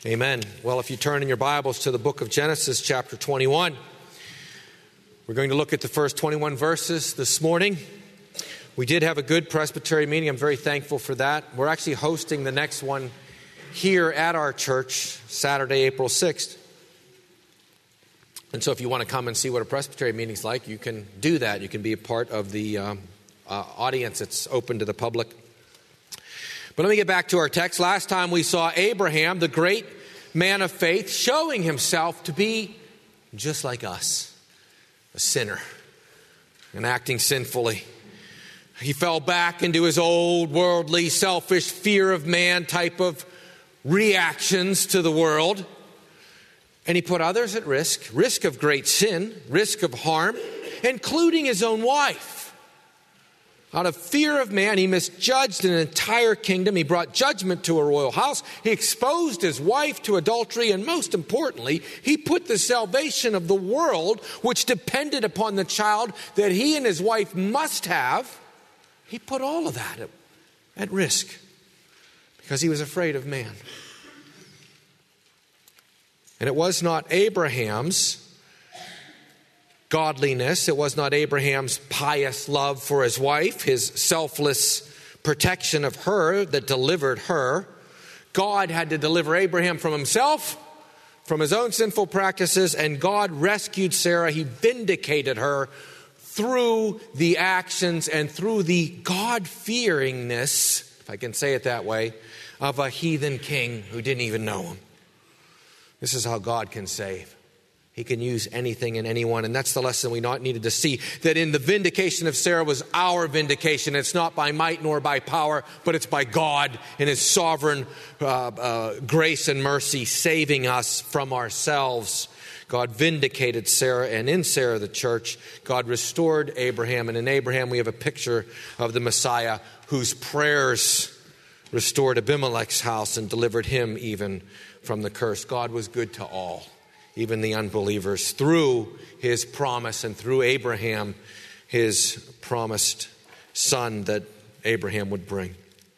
Amen. Well, if you turn in your Bibles to the book of Genesis, chapter 21, we're going to look at the first 21 verses this morning. We did have a good presbytery meeting. I'm very thankful for that. We're actually hosting the next one here at our church, Saturday, April 6th. And so if you want to come and see what a presbytery meeting is like, you can do that. You can be a part of the audience. It's open to the public. But let me get back to our text. Last time we saw Abraham, the great man of faith, showing himself to be just like us, a sinner, and acting sinfully. He fell back into his old worldly, selfish, fear of man type of reactions to the world. And he put others at risk of great sin, risk of harm, including his own wife. Out of fear of man, he misjudged an entire kingdom. He brought judgment to a royal house. He exposed his wife to adultery. And most importantly, he put the salvation of the world, which depended upon the child that he and his wife must have, he put all of that at risk because he was afraid of man. And it was not Abraham's godliness, it was not Abraham's pious love for his wife, his selfless protection of her that delivered her. God had to deliver Abraham from himself, from his own sinful practices, and God rescued Sarah. He vindicated her through the actions and through the God-fearingness, if I can say it that way, of a heathen king who didn't even know him. This is how God can save. He can use anything and anyone. And that's the lesson we needed to see. That in the vindication of Sarah was our vindication. It's not by might nor by power, but it's by God in His sovereign grace and mercy, saving us from ourselves. God vindicated Sarah, and in Sarah, the church, God restored Abraham. And in Abraham, we have a picture of the Messiah whose prayers restored Abimelech's house and delivered him even from the curse. God was good to all, even the unbelievers, through His promise and through Abraham, His promised son that Abraham would bring.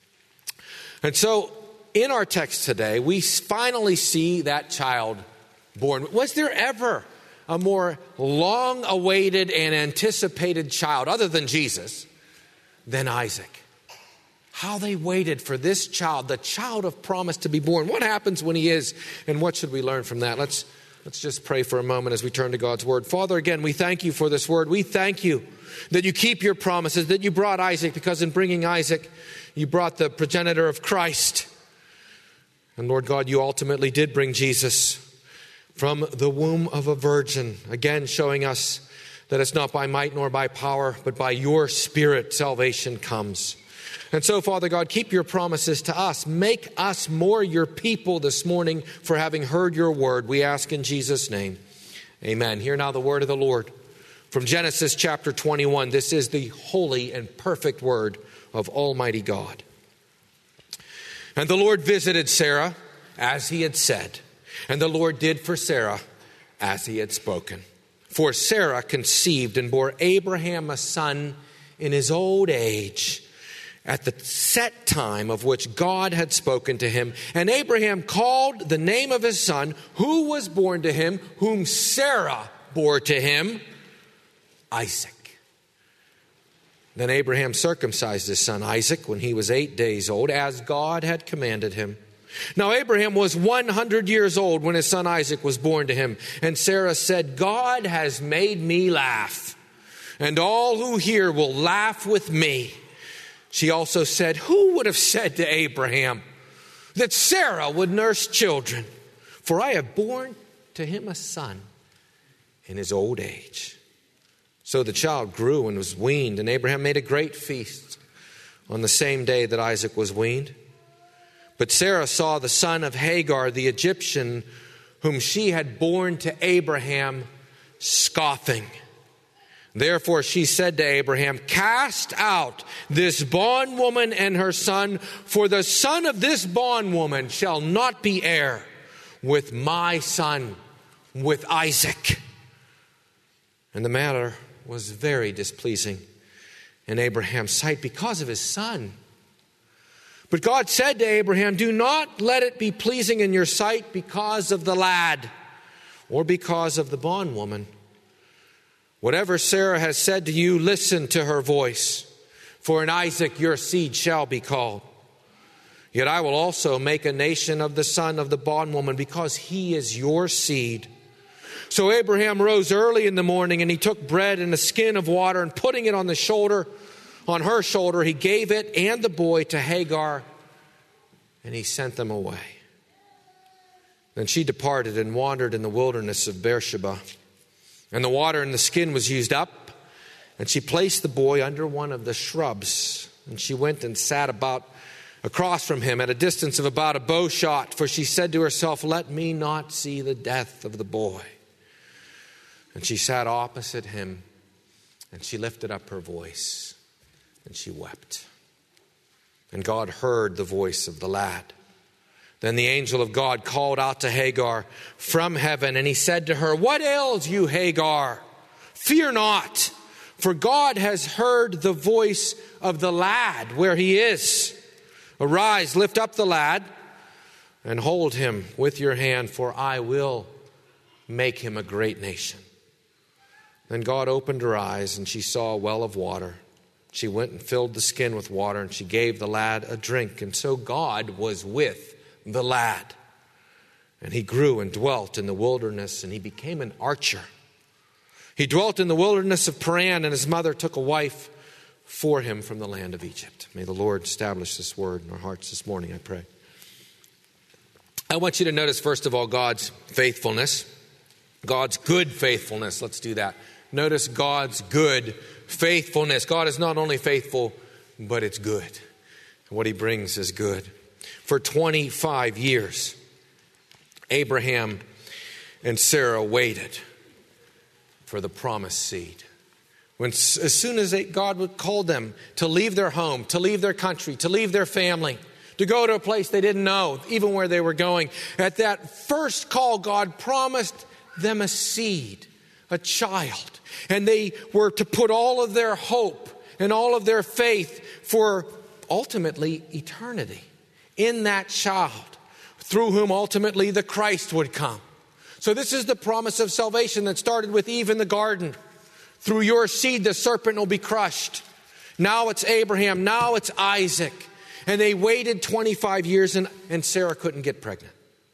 And so in our text today, we finally see that child born. Was there ever a more long-awaited and anticipated child, other than Jesus, than Isaac? How they waited for this child, the child of promise, to be born. What happens when he is, and what should we learn from that? Let's just pray for a moment as we turn to God's word. Father, again, we thank you for this word. We thank you that you keep your promises, that you brought Isaac, because in bringing Isaac, you brought the progenitor of Christ. And Lord God, you ultimately did bring Jesus from the womb of a virgin, again showing us that it's not by might nor by power, but by your Spirit salvation comes. And so, Father God, keep your promises to us. Make us more your people this morning for having heard your word. We ask in Jesus' name. Amen. Hear now the word of the Lord from Genesis chapter 21. This is the holy and perfect word of Almighty God. And the Lord visited Sarah as he had said, and the Lord did for Sarah as he had spoken. For Sarah conceived and bore Abraham a son in his old age, at the set time of which God had spoken to him. And Abraham called the name of his son, who was born to him, whom Sarah bore to him, Isaac. Then Abraham circumcised his son Isaac when he was 8 days old, as God had commanded him. Now Abraham was 100 years old when his son Isaac was born to him. And Sarah said, God has made me laugh, and all who hear will laugh with me. She also said, who would have said to Abraham that Sarah would nurse children? For I have borne to him a son in his old age. So the child grew and was weaned, and Abraham made a great feast on the same day that Isaac was weaned. But Sarah saw the son of Hagar, the Egyptian, whom she had borne to Abraham, scoffing. Therefore she said to Abraham, cast out this bondwoman and her son, for the son of this bondwoman shall not be heir with my son, with Isaac. And the matter was very displeasing in Abraham's sight because of his son. But God said to Abraham, do not let it be pleasing in your sight because of the lad or because of the bondwoman. Whatever Sarah has said to you, listen to her voice. For in Isaac your seed shall be called. Yet I will also make a nation of the son of the bondwoman, because he is your seed. So Abraham rose early in the morning, and he took bread and a skin of water, and putting it on her shoulder, he gave it and the boy to Hagar, and he sent them away. Then she departed and wandered in the wilderness of Beersheba. And the water in the skin was used up, and she placed the boy under one of the shrubs. And she went and sat across from him at a distance of about a bow shot, for she said to herself, let me not see the death of the boy. And she sat opposite him, and she lifted up her voice, and she wept. And God heard the voice of the lad. Then the angel of God called out to Hagar from heaven, and he said to her, what ails you, Hagar? Fear not, for God has heard the voice of the lad where he is. Arise, lift up the lad, and hold him with your hand, for I will make him a great nation. Then God opened her eyes, and she saw a well of water. She went and filled the skin with water, and she gave the lad a drink. And so God was with the lad. And he grew and dwelt in the wilderness, and he became an archer. He dwelt in the wilderness of Paran, and his mother took a wife for him from the land of Egypt. May the Lord establish this word in our hearts this morning, I pray. I want you to notice, first of all, God's faithfulness. God's good faithfulness. Let's do that. Notice God's good faithfulness. God is not only faithful, but it's good. What he brings is good. For 25 years, Abraham and Sarah waited for the promised seed. As soon as God would call them to leave their home, to leave their country, to leave their family, to go to a place they didn't know, even where they were going, at that first call, God promised them a seed, a child. And they were to put all of their hope and all of their faith for ultimately eternity in that child, through whom ultimately the Christ would come. So this is the promise of salvation that started with Eve in the garden. Through your seed, the serpent will be crushed. Now it's Abraham. Now it's Isaac. And they waited 25 years, and Sarah couldn't get pregnant.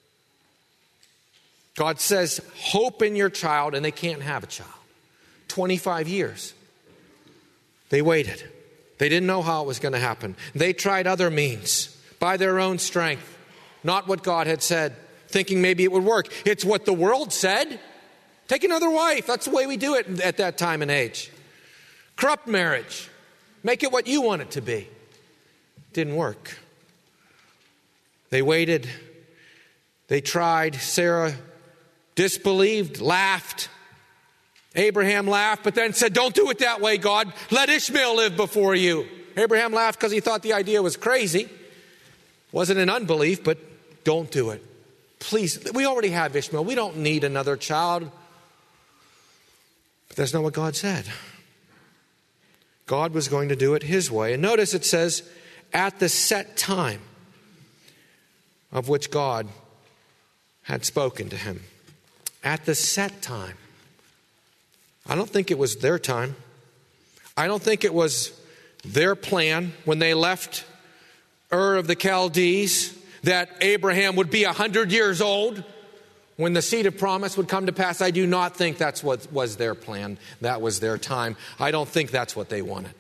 God says, hope in your child, and they can't have a child. 25 years. They waited. They didn't know how it was going to happen. They tried other means by their own strength. Not what God had said, thinking maybe it would work. It's what the world said. Take another wife. That's the way we do it at that time and age. Corrupt marriage. Make it what you want it to be. Didn't work. They waited. They tried. Sarah disbelieved, laughed. Abraham laughed, but then said, don't do it that way, God. Let Ishmael live before you. Abraham laughed because he thought the idea was crazy. Wasn't in unbelief, but don't do it. Please, we already have Ishmael. We don't need another child. But that's not what God said. God was going to do it his way. And notice it says, at the set time of which God had spoken to him. At the set time. I don't think it was their time. I don't think it was their plan when they left Ur of the Chaldees that Abraham would be 100 years old when the seed of promise would come to pass. I do not think that's what was their plan. That was their time. I don't think that's what they wanted.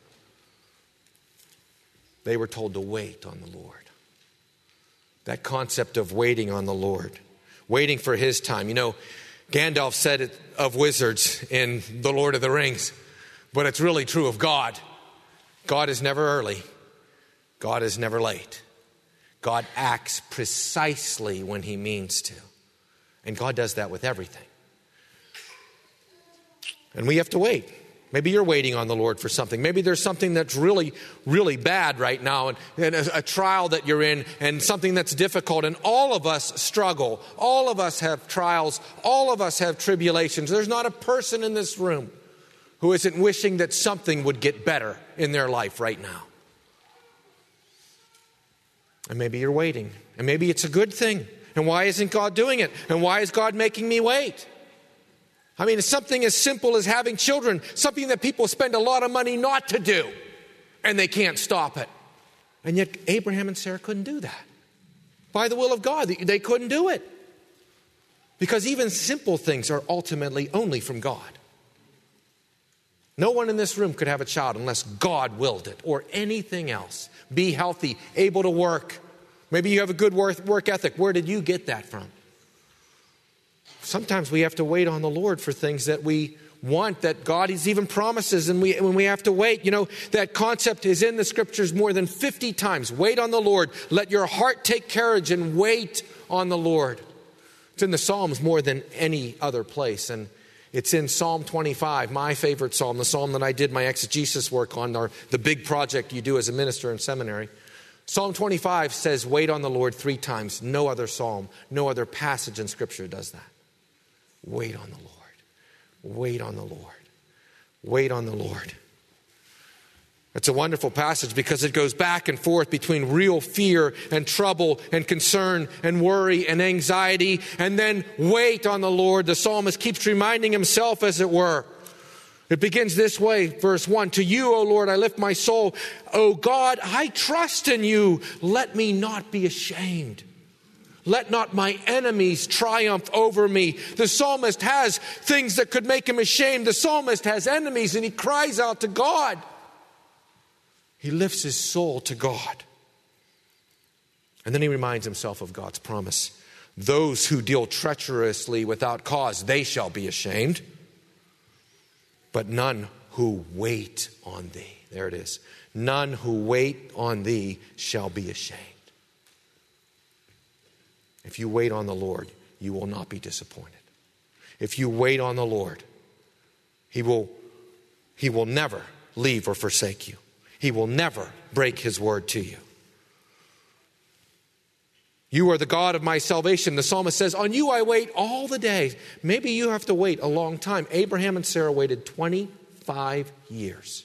They were told to wait on the Lord. That concept of waiting on the Lord. Waiting for his time. You know, Gandalf said it of wizards in The Lord of the Rings, but it's really true of God. God is never early. God is never late. God acts precisely when he means to. And God does that with everything. And we have to wait. Maybe you're waiting on the Lord for something. Maybe there's something that's really, really bad right now, and a trial that you're in, and something that's difficult. And all of us struggle. All of us have trials. All of us have tribulations. There's not a person in this room who isn't wishing that something would get better in their life right now. And maybe you're waiting. And maybe it's a good thing. And why isn't God doing it? And why is God making me wait? I mean, it's something as simple as having children, something that people spend a lot of money not to do, and they can't stop it. And yet Abraham and Sarah couldn't do that. By the will of God, they couldn't do it. Because even simple things are ultimately only from God. No one in this room could have a child unless God willed it, or anything else. Be healthy, able to work. Maybe you have a good work ethic. Where did you get that from? Sometimes we have to wait on the Lord for things that we want, that God has even promises, and when we have to wait. You know, that concept is in the scriptures more than 50 times. Wait on the Lord. Let your heart take courage and wait on the Lord. It's in the Psalms more than any other place. And it's in Psalm 25, my favorite psalm, the psalm that I did my exegesis work on, or the big project you do as a minister in seminary. Psalm 25 says, wait on the Lord 3 times. No other psalm, no other passage in Scripture does that. Wait on the Lord. Wait on the Lord. Wait on the Lord. It's a wonderful passage because it goes back and forth between real fear and trouble and concern and worry and anxiety, and then wait on the Lord. The psalmist keeps reminding himself, as it were. It begins this way, verse 1. To you, O Lord, I lift my soul. O God, I trust in you. Let me not be ashamed. Let not my enemies triumph over me. The psalmist has things that could make him ashamed. The psalmist has enemies, and he cries out to God. He lifts his soul to God. And then he reminds himself of God's promise. Those who deal treacherously without cause, they shall be ashamed. But none who wait on thee. There it is. None who wait on thee shall be ashamed. If you wait on the Lord, you will not be disappointed. If you wait on the Lord, He will never leave or forsake you. He will never break His word to you. You are the God of my salvation. The psalmist says, on you I wait all the day. Maybe you have to wait a long time. Abraham and Sarah waited 25 years.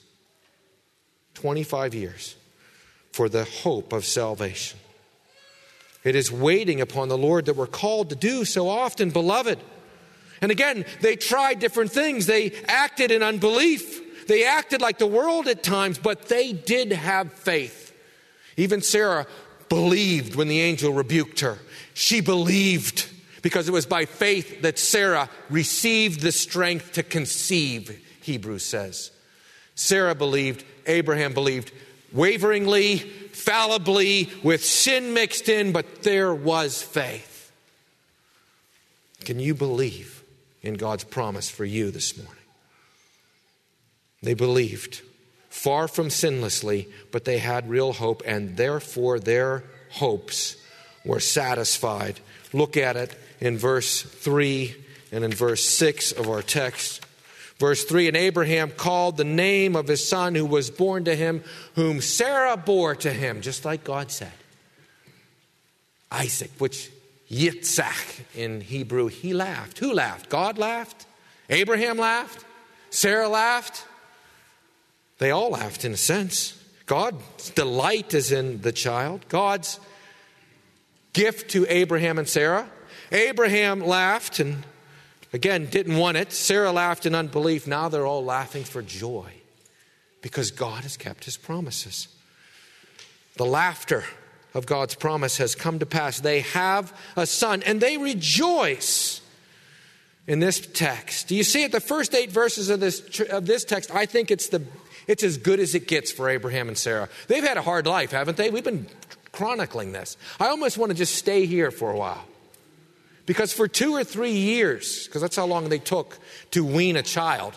25 years for the hope of salvation. It is waiting upon the Lord that we're called to do so often, beloved. And again, they tried different things. They acted in unbelief. They acted like the world at times, but they did have faith. Even Sarah believed when the angel rebuked her. She believed because it was by faith that Sarah received the strength to conceive, Hebrews says. Sarah believed, Abraham believed, waveringly, fallibly, with sin mixed in, but there was faith. Can you believe in God's promise for you this morning? They believed, far from sinlessly, but they had real hope, and therefore their hopes were satisfied. Look at it in verse 3 and in verse 6 of our text. Verse 3, and Abraham called the name of his son who was born to him, whom Sarah bore to him, just like God said. Isaac, which Yitzhak in Hebrew, he laughed. Who laughed? God laughed? Abraham laughed? Sarah laughed? They all laughed in a sense. God's delight is in the child. God's gift to Abraham and Sarah. Abraham laughed and again didn't want it. Sarah laughed in unbelief. Now they're all laughing for joy because God has kept His promises. The laughter of God's promise has come to pass. They have a son and they rejoice in this text. Do you see it? The first 8 verses of this text, I think it's as good as it gets for Abraham and Sarah. They've had a hard life, haven't they? We've been chronicling this. I almost want to just stay here for a while. Because for 2 or 3 years, because that's how long they took to wean a child,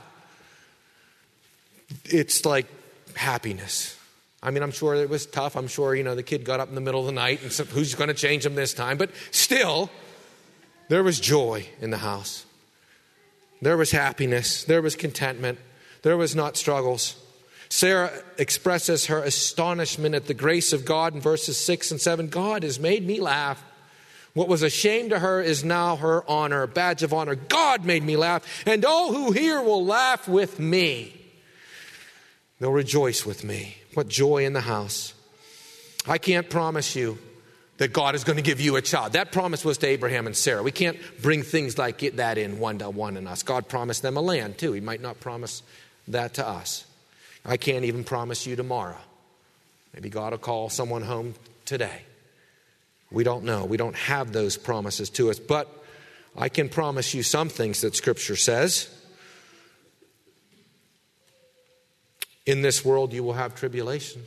it's like happiness. I mean, I'm sure it was tough. I'm sure, the kid got up in the middle of the night and said, who's going to change him this time? But still, there was joy in the house. There was happiness. There was contentment. There was not struggles. Sarah expresses her astonishment at the grace of God in verses 6 and 7. God has made me laugh. What was a shame to her is now her honor, a badge of honor. God made me laugh, and all who hear will laugh with me. They'll rejoice with me. What joy in the house. I can't promise you that God is going to give you a child. That promise was to Abraham and Sarah. We can't bring things like that in one-to-one in us. God promised them a land too. He might not promise that to us. I can't even promise you tomorrow. Maybe God will call someone home today. We don't know. We don't have those promises to us. But I can promise you some things that Scripture says. In this world you will have tribulation.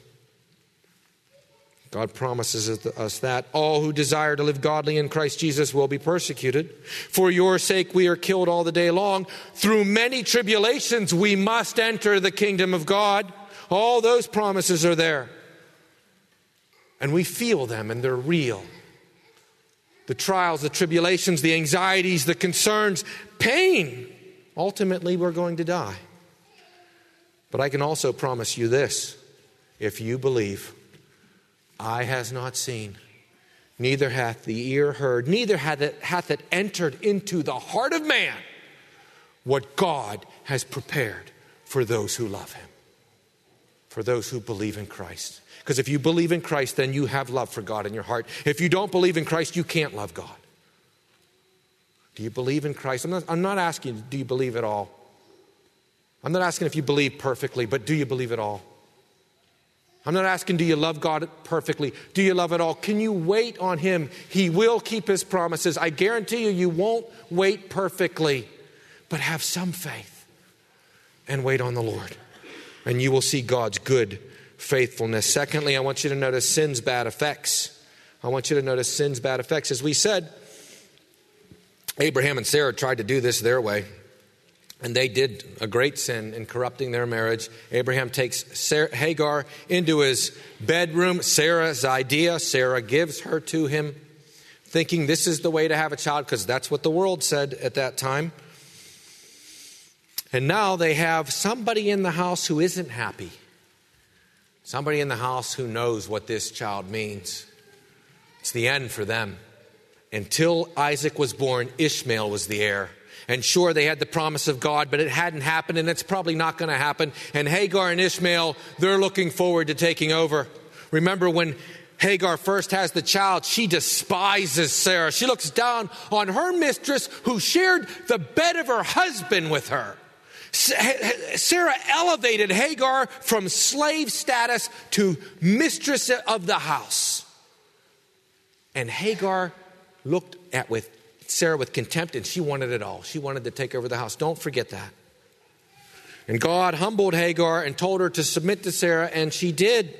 God promises us that. All who desire to live godly in Christ Jesus will be persecuted. For your sake we are killed all the day long. Through many tribulations we must enter the kingdom of God. All those promises are there. And we feel them, and they're real. The trials, the tribulations, the anxieties, the concerns, pain. Ultimately we're going to die. But I can also promise you this. If you believe, eye has not seen, neither hath the ear heard, neither hath it entered into the heart of man what God has prepared for those who love him, for those who believe in Christ. Because if you believe in Christ, then you have love for God in your heart. If you don't believe in Christ, you can't love God. Do you believe in Christ? I'm not asking, do you believe at all? I'm not asking if you believe perfectly, but do you believe at all? I'm not asking, do you love God perfectly? Do you love it all? Can you wait on him? He will keep his promises. I guarantee you, you won't wait perfectly, but have some faith and wait on the Lord. And you will see God's good faithfulness. Secondly, I want you to notice sin's bad effects. I want you to notice sin's bad effects. As we said, Abraham and Sarah tried to do this their way. And they did a great sin in corrupting their marriage. Abraham takes Hagar into his bedroom, Sarah's idea. Sarah gives her to him, thinking this is the way to have a child, because that's what the world said at that time. And now they have somebody in the house who isn't happy. Somebody in the house who knows what this child means. It's the end for them. Until Isaac was born, Ishmael was the heir. And sure, they had the promise of God, but it hadn't happened, and it's probably not going to happen. And Hagar and Ishmael, they're looking forward to taking over. Remember when Hagar first has the child, she despises Sarah. She looks down on her mistress who shared the bed of her husband with her. Sarah elevated Hagar from slave status to mistress of the house. And Hagar looked at Sarah with contempt, and she wanted it all. She wanted to take over the house. Don't forget that. And God humbled Hagar and told her to submit to Sarah, and she did.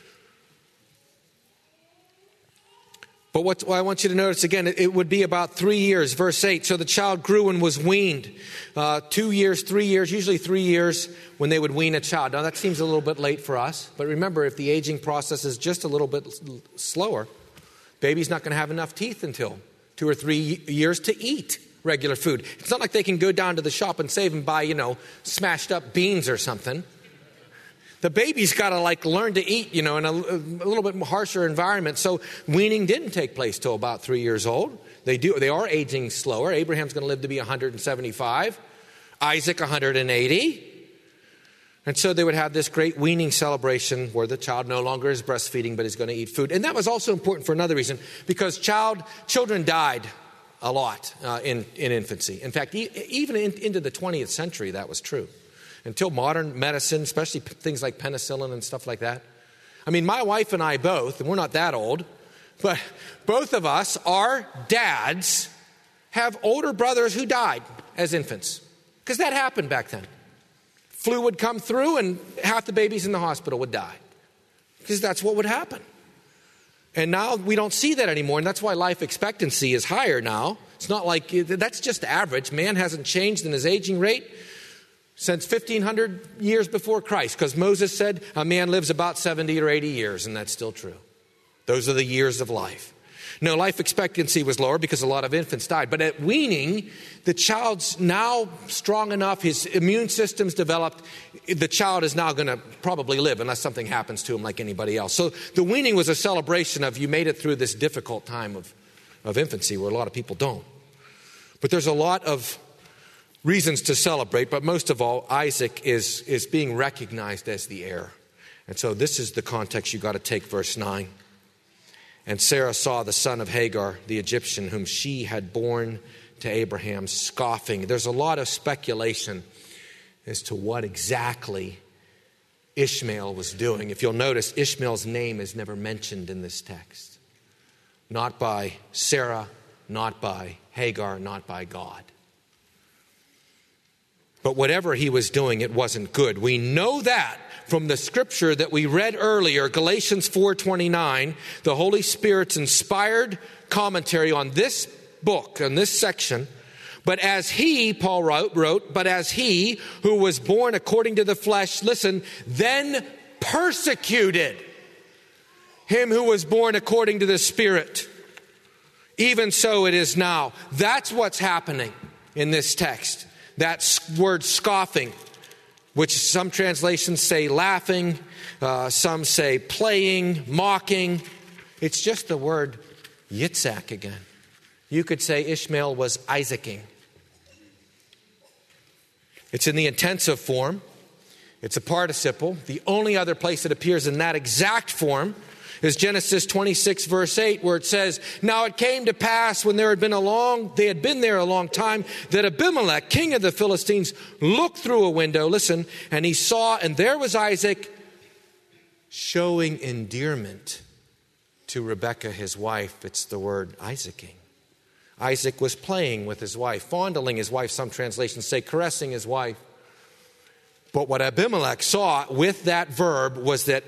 But what I want you to notice again, it would be about 3 years. Verse 8, so the child grew and was weaned. 2 years, 3 years, usually 3 years when they would wean a child. Now that seems a little bit late for us. But remember, if the aging process is just a little bit slower, baby's not going to have enough teeth until 2 or 3 years to eat regular food. It's not like they can go down to the shop and save and buy, smashed up beans or something. The baby's got to learn to eat, in a little bit harsher environment. So weaning didn't take place till about 3 years old. They are aging slower. Abraham's going to live to be 175. Isaac 180. And so they would have this great weaning celebration where the child no longer is breastfeeding, but is going to eat food. And that was also important for another reason, because children died a lot in infancy. In fact, even into the 20th century, that was true. Until modern medicine, especially things like penicillin and stuff like that. I mean, my wife and I both, and we're not that old, but both of us, our dads, have older brothers who died as infants. Because that happened back then. Flu would come through and half the babies in the hospital would die. Because that's what would happen. And now we don't see that anymore. And that's why life expectancy is higher now. It's not like, that's just average. Man hasn't changed in his aging rate since 1,500 years before Christ. Because Moses said a man lives about 70 or 80 years. And that's still true. Those are the years of life. No, life expectancy was lower because a lot of infants died. But at weaning, the child's now strong enough, his immune system's developed, the child is now going to probably live unless something happens to him like anybody else. So the weaning was a celebration of you made it through this difficult time of infancy where a lot of people don't. But there's a lot of reasons to celebrate, but most of all, Isaac is being recognized as the heir. And so this is the context you got to take, verse 9. And Sarah saw the son of Hagar, the Egyptian, whom she had borne to Abraham, scoffing. There's a lot of speculation as to what exactly Ishmael was doing. If you'll notice, Ishmael's name is never mentioned in this text. Not by Sarah, not by Hagar, not by God. But whatever he was doing, it wasn't good. We know that from the scripture that we read earlier, Galatians 4:29, the Holy Spirit's inspired commentary on this book, on this section. But as he, Paul wrote, but as he who was born according to the flesh, listen, then persecuted him who was born according to the Spirit. Even so it is now. That's what's happening in this text. That word scoffing, which some translations say laughing, some say playing, mocking. It's just the word yitzhak again. You could say Ishmael was Isaacing. It's in the intensive form. It's a participle. The only other place it appears in that exact form is Genesis 26 verse 8, where it says, now it came to pass when they had been there a long time, that Abimelech, king of the Philistines, looked through a window, listen, and he saw, and there was Isaac showing endearment to Rebekah, his wife. It's the word Isaacing. Isaac was playing with his wife, fondling his wife. Some translations say caressing his wife. But what Abimelech saw with that verb was that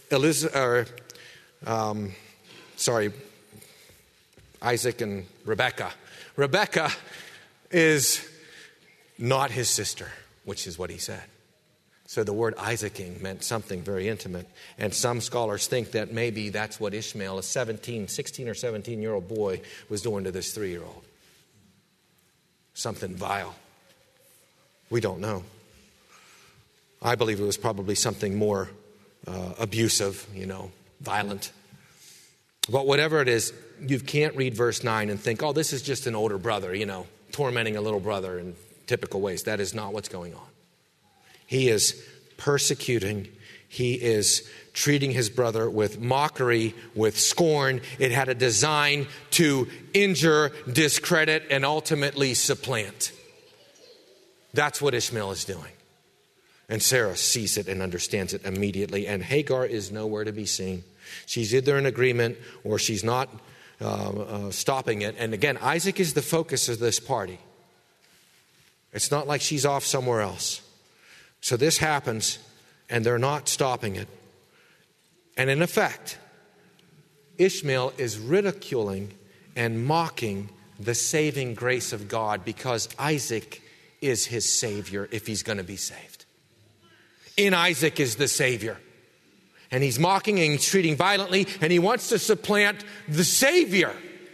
Isaac and Rebekah. Rebekah is not his sister, which is what he said. So the word Isaacing meant something very intimate. And some scholars think that maybe that's what Ishmael, a 16 or 17-year-old boy, was doing to this 3-year-old. Something vile. We don't know. I believe it was probably something more abusive, violent. But whatever it is, you can't read verse 9 and think, oh, this is just an older brother, tormenting a little brother in typical ways. That is not what's going on. He is persecuting. He is treating his brother with mockery, with scorn. It had a design to injure, discredit, and ultimately supplant. That's what Ishmael is doing. And Sarah sees it and understands it immediately. And Hagar is nowhere to be seen. She's either in agreement or she's not stopping it. And again, Isaac is the focus of this party. It's not like she's off somewhere else. So this happens, and they're not stopping it. And in effect, Ishmael is ridiculing and mocking the saving grace of God because Isaac is his Savior if he's going to be saved. In Isaac is the Savior. And he's mocking and he's treating violently, and he wants to supplant the Savior.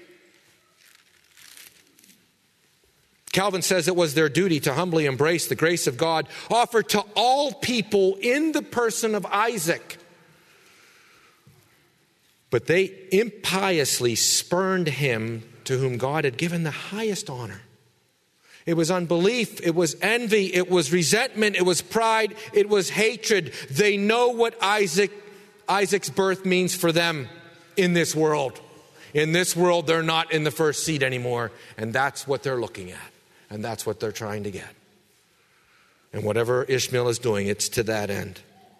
Calvin says it was their duty to humbly embrace the grace of God offered to all people in the person of Isaac. But they impiously spurned him to whom God had given the highest honor. It was unbelief, it was envy, it was resentment, it was pride, it was hatred. They know what Isaac's birth means for them in this world. In this world, they're not in the first seat anymore, and that's what they're looking at. And that's what they're trying to get. And whatever Ishmael is doing, it's to that end.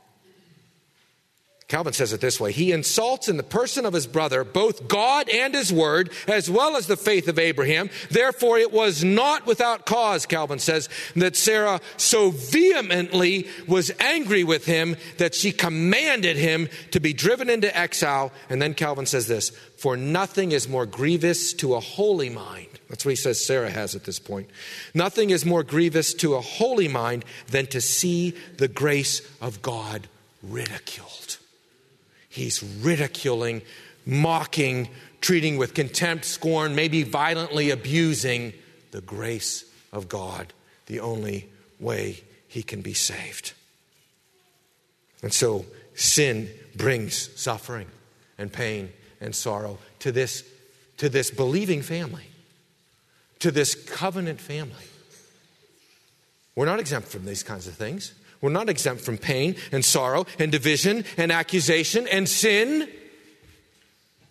Calvin says it this way: he insults in the person of his brother both God and his word, as well as the faith of Abraham. Therefore, it was not without cause, Calvin says, that Sarah so vehemently was angry with him that she commanded him to be driven into exile. And then Calvin says this: for nothing is more grievous to a holy mind. That's what he says Sarah has at this point. Nothing is more grievous to a holy mind than to see the grace of God ridiculed. He's ridiculing, mocking, treating with contempt, scorn, maybe violently abusing the grace of God, the only way he can be saved. And so sin brings suffering and pain and sorrow to this believing family, to this covenant family. We're not exempt from these kinds of things. We're not exempt from pain and sorrow and division and accusation and sin.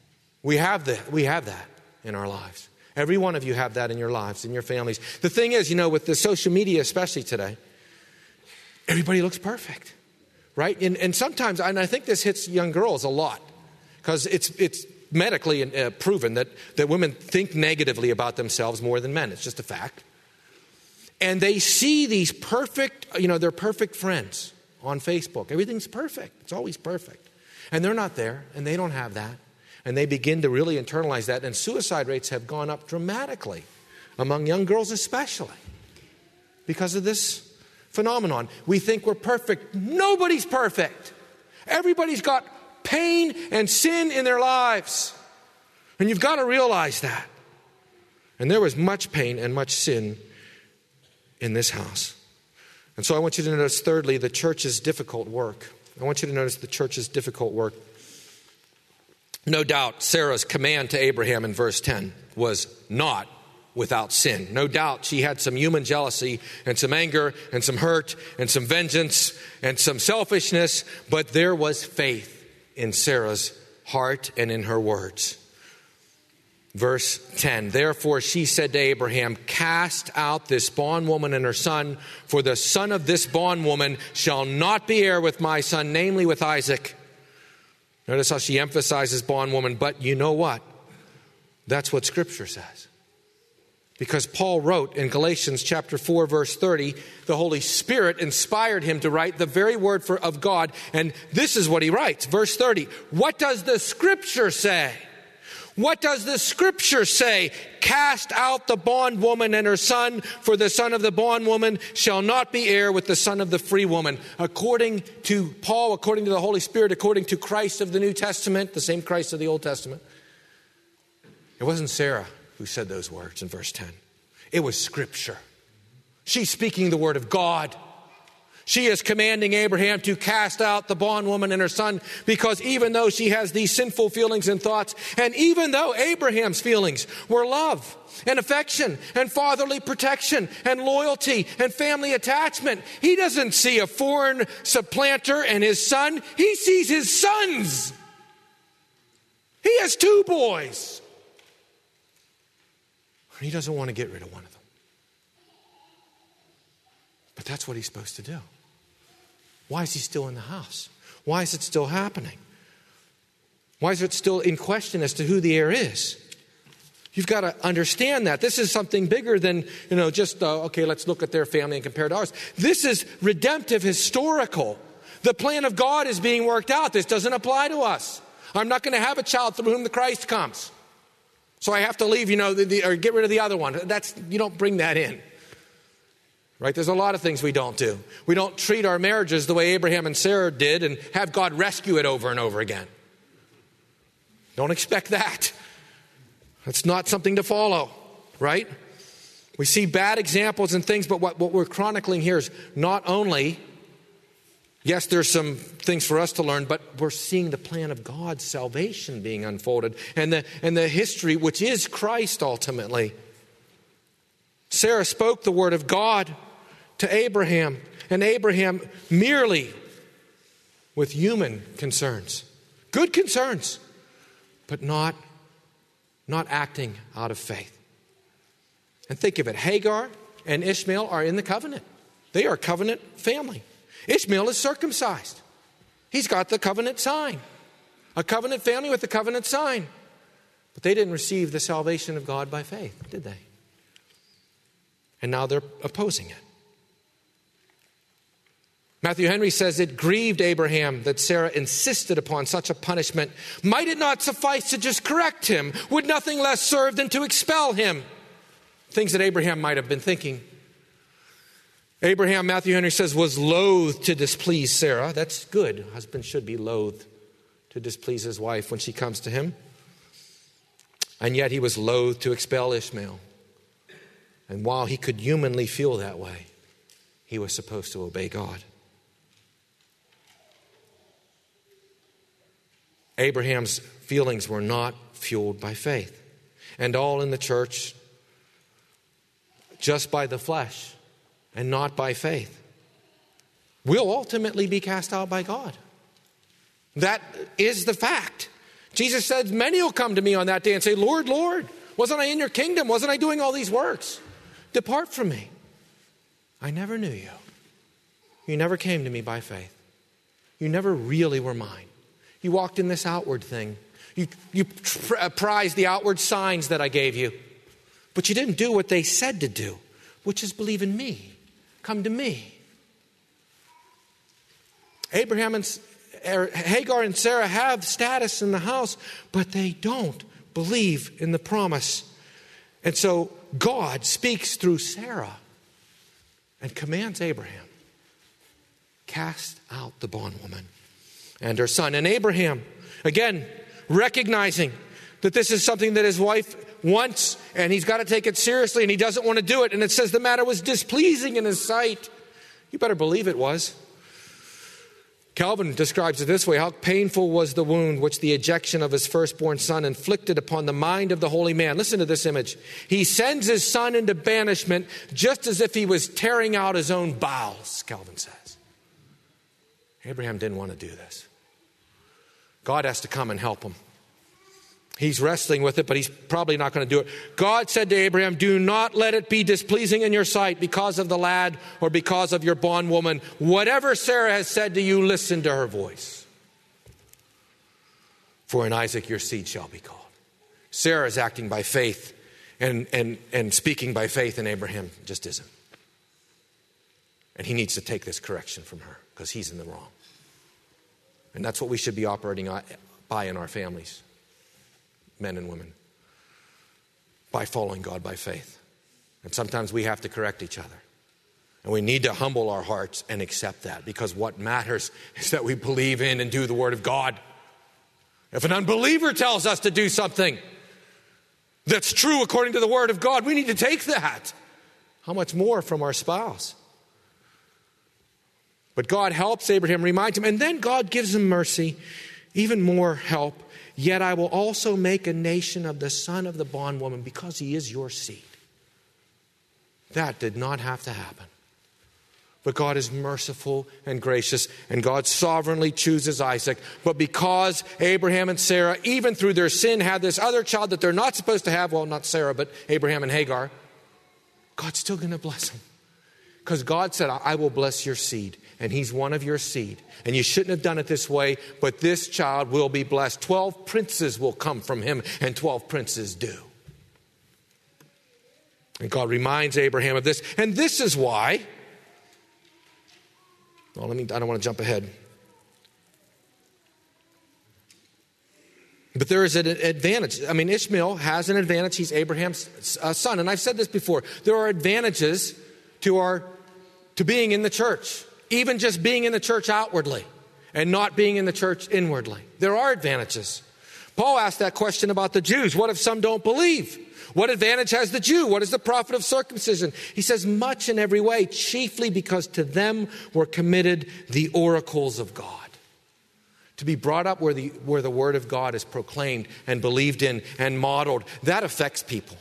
We have that in our lives. Every one of you have that in your lives, in your families. The thing is, with the social media, especially today, everybody looks perfect, right? And sometimes, and I think this hits young girls a lot, because it's medically proven that women think negatively about themselves more than men. It's just a fact. And they see these perfect, their perfect friends on Facebook. Everything's perfect. It's always perfect. And they're not there, and they don't have that. And they begin to really internalize that. And suicide rates have gone up dramatically, among young girls especially, because of this phenomenon. We think we're perfect. Nobody's perfect. Everybody's got pain and sin in their lives. And you've got to realize that. And there was much pain and much sin in this house. And so I want you to notice, thirdly, the church's difficult work. I want you to notice the church's difficult work. No doubt Sarah's command to Abraham in verse 10 was not without sin. No doubt she had some human jealousy and some anger and some hurt and some vengeance and some selfishness, but there was faith in Sarah's heart and in her words. Verse 10, therefore she said to Abraham, cast out this bondwoman and her son, for the son of this bondwoman shall not be heir with my son, namely with Isaac. Notice how she emphasizes bondwoman, but you know what? That's what Scripture says. Because Paul wrote in Galatians chapter 4, verse 30, the Holy Spirit inspired him to write the very word of God. And this is what he writes, verse 30. What does the Scripture say? What does the Scripture say? Cast out the bondwoman and her son, for the son of the bondwoman shall not be heir with the son of the free woman. According to Paul, according to the Holy Spirit, according to Christ of the New Testament, the same Christ of the Old Testament, it wasn't Sarah who said those words in verse 10. It was Scripture. She's speaking the word of God. She is commanding Abraham to cast out the bondwoman and her son, because even though she has these sinful feelings and thoughts, and even though Abraham's feelings were love and affection and fatherly protection and loyalty and family attachment, he doesn't see a foreign supplanter and his son. He sees his sons. He has 2 boys. He doesn't want to get rid of one of them. But that's what he's supposed to do. Why is he still in the house? Why is it still happening? Why is it still in question as to who the heir is? You've got to understand that. This is something bigger than, okay, let's look at their family and compare to ours. This is redemptive, historical. The plan of God is being worked out. This doesn't apply to us. I'm not going to have a child through whom the Christ comes. So I have to leave, or get rid of the other one. You don't bring that in. Right? There's a lot of things we don't do. We don't treat our marriages the way Abraham and Sarah did and have God rescue it over and over again. Don't expect that. That's not something to follow, right? We see bad examples and things, but what we're chronicling here is not only, yes, there's some things for us to learn, but we're seeing the plan of God's salvation being unfolded and the history, which is Christ ultimately. Sarah spoke the word of God to Abraham, and Abraham merely with human concerns, good concerns, but not acting out of faith. And think of it, Hagar and Ishmael are in the covenant. They are a covenant family. Ishmael is circumcised. He's got the covenant sign. A covenant family with the covenant sign. But they didn't receive the salvation of God by faith, did they? And now they're opposing it. Matthew Henry says it grieved Abraham that Sarah insisted upon such a punishment. Might it not suffice to just correct him? Would nothing less serve than to expel him? Things that Abraham might have been thinking. Abraham, Matthew Henry says, was loath to displease Sarah. That's good. A husband should be loath to displease his wife when she comes to him. And yet he was loath to expel Ishmael. And while he could humanly feel that way, he was supposed to obey God. Abraham's feelings were not fueled by faith. And all in the church, just by the flesh and not by faith, will ultimately be cast out by God. That is the fact. Jesus said, many will come to me on that day and say, Lord, Lord, wasn't I in your kingdom? Wasn't I doing all these works? Depart from me. I never knew you. You never came to me by faith. You never really were mine. You walked in this outward thing. You prized the outward signs that I gave you. But you didn't do what they said to do, which is believe in me. Come to me. Abraham and Hagar and Sarah have status in the house, but they don't believe in the promise. And so God speaks through Sarah and commands Abraham, cast out the bondwoman and her son. And Abraham, again, recognizing that this is something that his wife wants, and he's got to take it seriously, and he doesn't want to do it. And it says the matter was displeasing in his sight. You better believe it was. Calvin describes it this way: how painful was the wound which the ejection of his firstborn son inflicted upon the mind of the holy man. Listen to this image. He sends his son into banishment just as if he was tearing out his own bowels, Calvin says. Abraham didn't want to do this. God has to come and help him. He's wrestling with it, but he's probably not going to do it. God said to Abraham, do not let it be displeasing in your sight because of the lad or because of your bondwoman. Whatever Sarah has said to you, listen to her voice. For in Isaac your seed shall be called. Sarah is acting by faith and speaking by faith, and Abraham just isn't. And he needs to take this correction from her because he's in the wrong. And that's what we should be operating by in our families. Men and women, by following God by faith. And sometimes we have to correct each other. And we need to humble our hearts and accept that, because what matters is that we believe in and do the Word of God. If an unbeliever tells us to do something that's true according to the Word of God, we need to take that. How much more from our spouse? But God helps Abraham, reminds him, and then God gives him mercy, even more help. Yet I will also make a nation of the son of the bondwoman because he is your seed. That did not have to happen. But God is merciful and gracious, and God sovereignly chooses Isaac. But because Abraham and Sarah, even through their sin, had this other child that they're not supposed to have, well, not Sarah, but Abraham and Hagar, God's still going to bless them. Because God said, I will bless your seed, and he's one of your seed. And you shouldn't have done it this way, but this child will be blessed. 12 princes will come from him, and 12 princes do. And God reminds Abraham of this. And this is why, I don't want to jump ahead. But there is an advantage. I mean, Ishmael has an advantage. He's Abraham's son. And I've said this before. There are advantages to being in the church, even just being in the church outwardly and not being in the church inwardly. There are advantages. Paul asked that question about the Jews. What if some don't believe? What advantage has the Jew? What is the profit of circumcision? He says, much in every way, chiefly because to them were committed the oracles of God. To be brought up where the word of God is proclaimed and believed in and modeled, that affects people.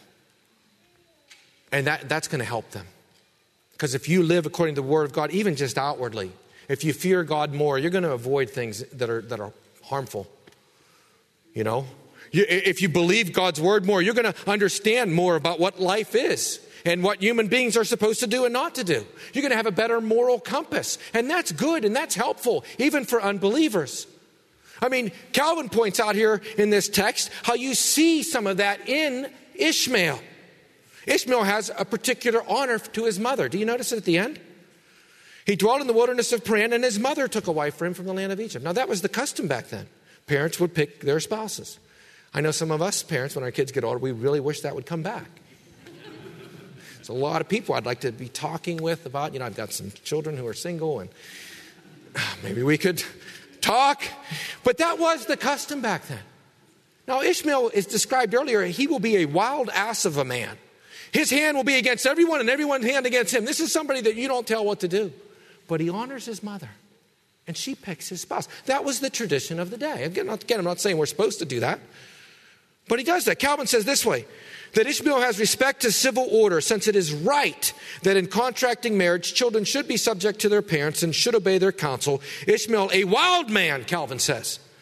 And that's going to help them. Because if you live according to the Word of God, even just outwardly, if you fear God more, you're going to avoid things that are harmful. You know? If you believe God's Word more, you're going to understand more about what life is and what human beings are supposed to do and not to do. You're going to have a better moral compass. And that's good and that's helpful, even for unbelievers. I mean, Calvin points out here in this text how you see some of that in Ishmael. Ishmael has a particular honor to his mother. Do you notice it at the end? He dwelt in the wilderness of Paran, and his mother took a wife for him from the land of Egypt. Now, that was the custom back then. Parents would pick their spouses. I know some of us parents, when our kids get older, we really wish that would come back. There's a lot of people I'd like to be talking with about, I've got some children who are single, and maybe we could talk. But that was the custom back then. Now, Ishmael is described earlier. He will be a wild ass of a man. His hand will be against everyone and everyone's hand against him. This is somebody that you don't tell what to do. But he honors his mother. And she picks his spouse. That was the tradition of the day. Again, I'm not saying we're supposed to do that. But he does that. Calvin says this way, that Ishmael has respect to civil order, since it is right that in contracting marriage, children should be subject to their parents and should obey their counsel. Ishmael, a wild man, Calvin says.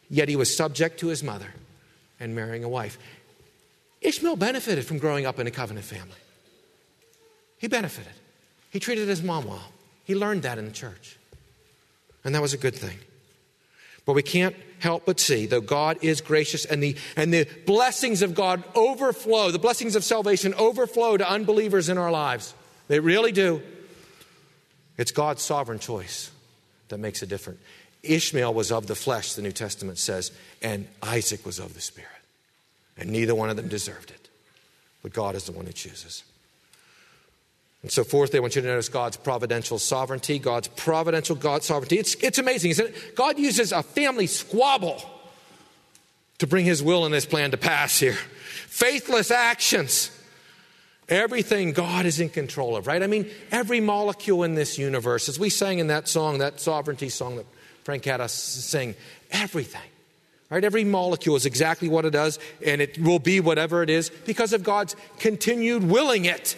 yet he was subject to his mother and marrying a wife. Ishmael benefited from growing up in a covenant family. He benefited. He treated his mom well. He learned that in the church. And that was a good thing. But we can't help but see, though God is gracious and the blessings of God overflow, the blessings of salvation overflow to unbelievers in our lives. They really do. It's God's sovereign choice that makes a difference. Ishmael was of the flesh, the New Testament says, and Isaac was of the Spirit. And neither one of them deserved it. But God is the one who chooses. And so fourthly, I want you to notice God's providential sovereignty. God's providential sovereignty. It's amazing, isn't it? God uses a family squabble to bring his will and his plan to pass here. Faithless actions. Everything God is in control of, right? I mean, every molecule in this universe, as we sang in that song, that sovereignty song that Frank had us sing, everything. Right? Every molecule is exactly what it does, and it will be whatever it is because of God's continued willing it.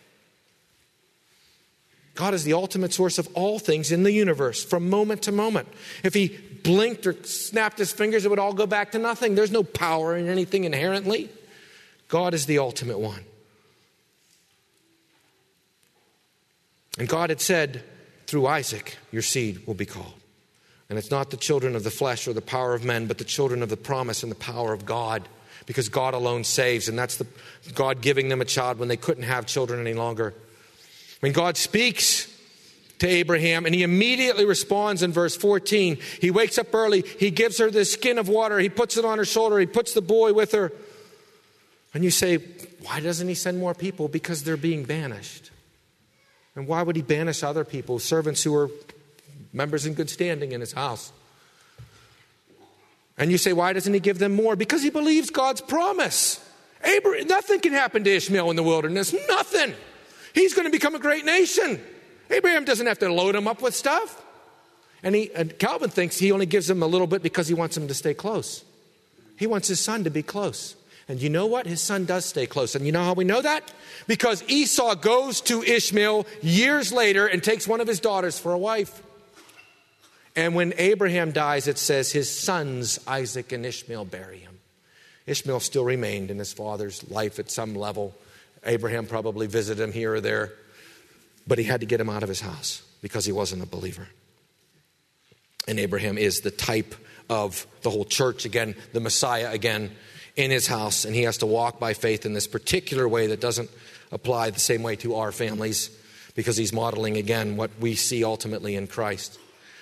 God is the ultimate source of all things in the universe from moment to moment. If he blinked or snapped his fingers, it would all go back to nothing. There's no power in anything inherently. God is the ultimate one. And God had said, through Isaac, your seed will be called. And it's not the children of the flesh or the power of men, but the children of the promise and the power of God. Because God alone saves, and that's God giving them a child when they couldn't have children any longer. When God speaks to Abraham, and he immediately responds in verse 14. He wakes up early. He gives her the skin of water. He puts it on her shoulder. He puts the boy with her. And you say, why doesn't he send more people? Because they're being banished. And why would he banish other people, servants who are members in good standing in his house? And you say, why doesn't he give them more? Because he believes God's promise. Nothing can happen to Ishmael in the wilderness. Nothing. He's going to become a great nation. Abraham doesn't have to load him up with stuff. And Calvin thinks he only gives him a little bit because he wants him to stay close. He wants his son to be close. And you know what? His son does stay close. And you know how we know that? Because Esau goes to Ishmael years later and takes one of his daughters for a wife. And when Abraham dies, it says his sons, Isaac and Ishmael, bury him. Ishmael still remained in his father's life at some level. Abraham probably visited him here or there. But he had to get him out of his house because he wasn't a believer. And Abraham is the type of the whole church again, the Messiah again, in his house. And he has to walk by faith in this particular way that doesn't apply the same way to our families, because he's modeling again what we see ultimately in Christ.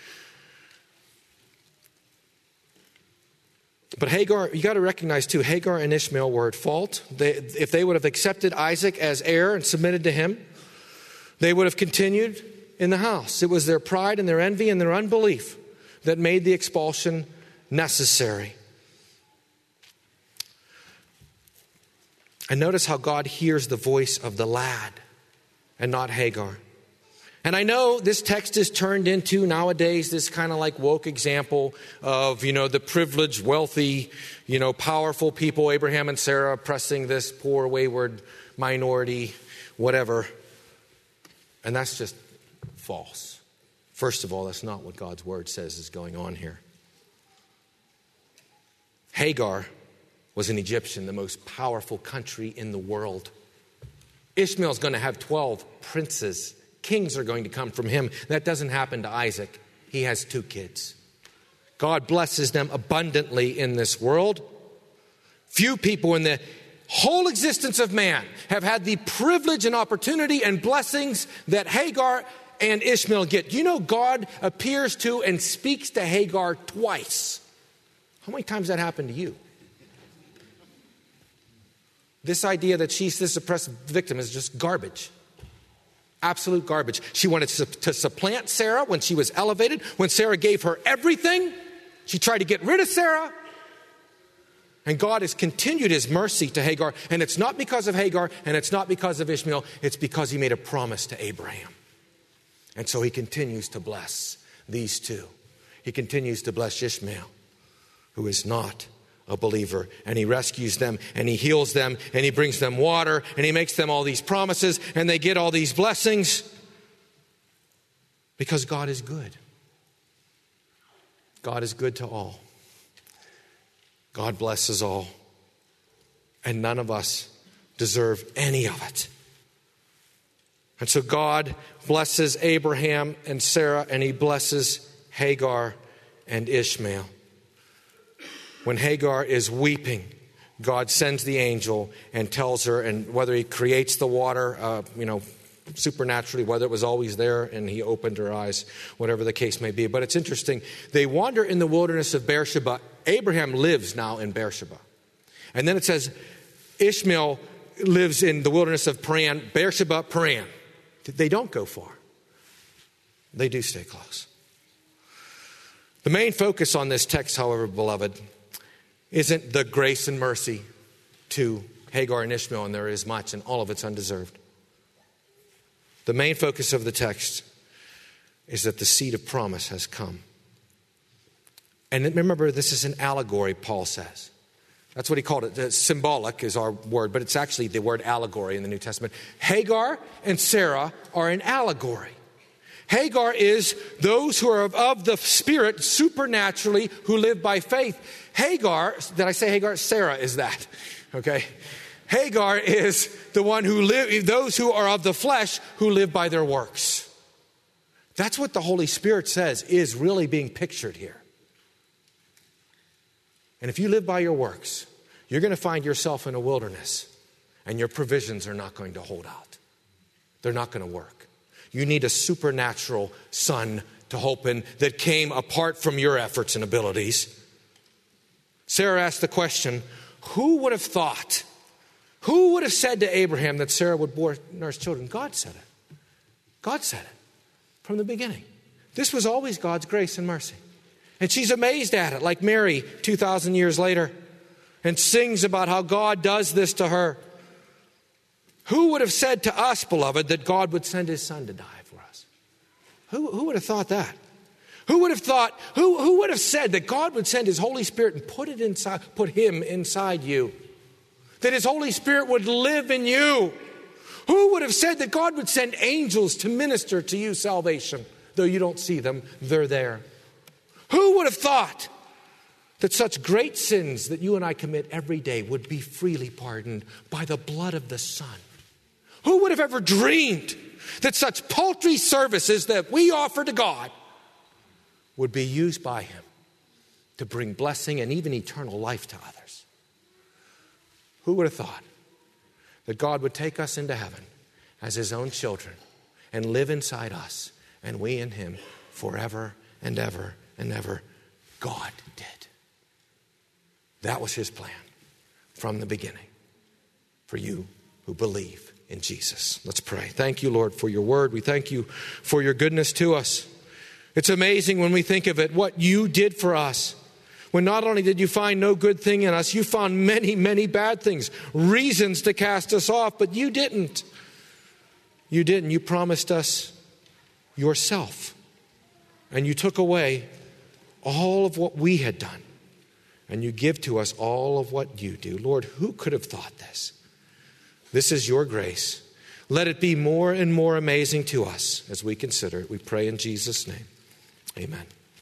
But Hagar, you got to recognize too, Hagar and Ishmael were at fault. If they would have accepted Isaac as heir and submitted to him, they would have continued in the house. It was their pride and their envy and their unbelief that made the expulsion necessary. And notice how God hears the voice of the lad and not Hagar. And I know this text is turned into nowadays this kind of like woke example of, the privileged, wealthy, powerful people, Abraham and Sarah oppressing this poor, wayward minority, whatever. And that's just false. First of all, that's not what God's word says is going on here. Hagar was an Egyptian, the most powerful country in the world. Ishmael's going to have 12 princes. Kings are going to come from him. That doesn't happen to Isaac. He has 2 kids. God blesses them abundantly in this world. Few people in the whole existence of man have had the privilege and opportunity and blessings that Hagar and Ishmael get. Do you know God appears to and speaks to Hagar twice? How many times that happened to you? This idea that she's this oppressed victim is just garbage. Absolute garbage. She wanted to supplant Sarah when she was elevated. When Sarah gave her everything, she tried to get rid of Sarah. And God has continued his mercy to Hagar. And it's not because of Hagar and it's not because of Ishmael. It's because he made a promise to Abraham. And so he continues to bless these two. He continues to bless Ishmael, who is not a believer, and he rescues them and he heals them and he brings them water and he makes them all these promises and they get all these blessings because God is good. God is good to all. God blesses all. And none of us deserve any of it. And so God blesses Abraham and Sarah, and he blesses Hagar and Ishmael. When Hagar is weeping, God sends the angel and tells her, and whether he creates the water, supernaturally, whether it was always there and he opened her eyes, whatever the case may be. But it's interesting. They wander in the wilderness of Beersheba. Abraham lives now in Beersheba. And then it says Ishmael lives in the wilderness of Paran, Beersheba, Paran. They don't go far. They do stay close. The main focus on this text, however, beloved, isn't the grace and mercy to Hagar and Ishmael, and there is much, and all of it's undeserved. The main focus of the text is that the seed of promise has come. And remember, this is an allegory, Paul says. That's what he called it. Symbolic is our word, but it's actually the word allegory in the New Testament. Hagar and Sarah are an allegory. Hagar is those who are of the Spirit supernaturally who live by faith. Hagar, did I say Hagar? Sarah is that. Okay. Hagar is the one who live, those who are of the flesh who live by their works. That's what the Holy Spirit says is really being pictured here. And if you live by your works, you're going to find yourself in a wilderness, and your provisions are not going to hold out. They're not going to work. You need a supernatural son to hope in that came apart from your efforts and abilities. Sarah asked the question, who would have thought? Who would have said to Abraham that Sarah would nurse children? God said it. God said it from the beginning. This was always God's grace and mercy. And she's amazed at it, like Mary 2,000 years later, and sings about how God does this to her. Who would have said to us, beloved, that God would send his son to die for us? Who would have thought that? Who would have thought, who would have said that God would send his Holy Spirit and put him inside you? That his Holy Spirit would live in you? Who would have said that God would send angels to minister to you salvation? Though you don't see them, they're there. Who would have thought that such great sins that you and I commit every day would be freely pardoned by the blood of the Son? Who would have ever dreamed that such paltry services that we offer to God would be used by him to bring blessing and even eternal life to others? Who would have thought that God would take us into heaven as his own children and live inside us and we in him forever and ever and ever? God did. That was his plan from the beginning for you who believe in Jesus. Let's pray. Thank you, Lord, for your word. We thank you for your goodness to us. It's amazing when we think of it, what you did for us. When not only did you find no good thing in us, you found many, many bad things, reasons to cast us off, but you didn't. You didn't. You promised us yourself. And you took away all of what we had done. And you give to us all of what you do. Lord, who could have thought this? This is your grace. Let it be more and more amazing to us as we consider it. We pray in Jesus' name. Amen.